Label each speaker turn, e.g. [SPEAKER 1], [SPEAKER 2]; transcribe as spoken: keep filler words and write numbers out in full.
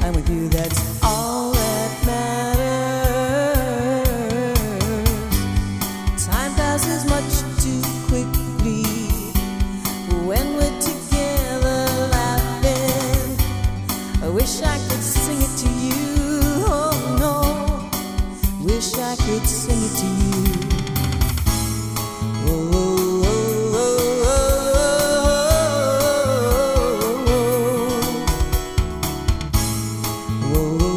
[SPEAKER 1] I'm with you, that's all that matters. Time passes much too quickly when we're together laughing. I wish I could sing it to you, oh no, wish I could sing it to you. Oh, oh, oh, oh, oh, oh, oh.